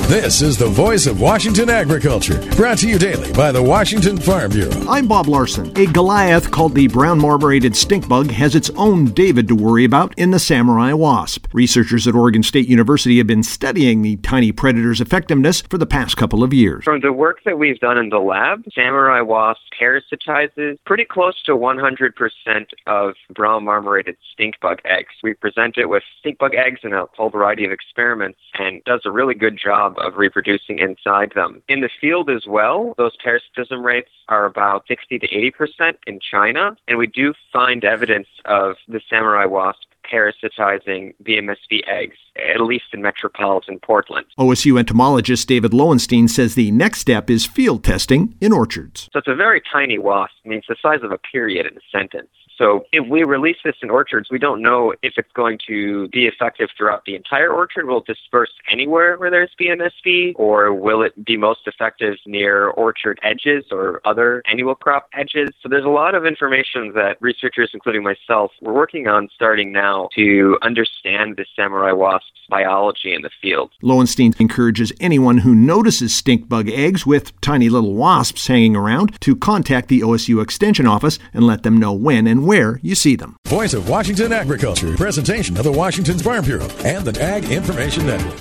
This is the voice of Washington agriculture, brought to you daily by the Washington Farm Bureau. I'm Bob Larson. A Goliath called the brown marmorated stink bug has its own David to worry about in the samurai wasp. Researchers at Oregon State University have been studying the tiny predator's effectiveness for the past couple of years. From the work that we've done in the lab, samurai wasp parasitizes pretty close to 100% of brown marmorated stink bug eggs. We present it with stink bug eggs in a whole variety of experiments and does a really good job of reproducing inside them. In the field as well, those parasitism rates are about 60 to 80% in China, and we do find evidence of the samurai wasp parasitizing BMSV eggs, at least in metropolitan Portland. OSU entomologist David Lowenstein says the next step is field testing in orchards. So it's a very tiny wasp. I mean, it's the size of a period in a sentence. So if we release this in orchards, we don't know if it's going to be effective throughout the entire orchard. Will it disperse anywhere where there's BMSV, or will it be most effective near orchard edges or other annual crop edges? So there's a lot of information that researchers, including myself, we're working on starting now to understand the samurai wasp's biology in the field. Lowenstein encourages anyone who notices stink bug eggs with tiny little wasps hanging around to contact the OSU Extension Office and let them know when and where you see them. Voice of Washington agriculture, presentation of the Washington Farm Bureau and the Ag Information Network.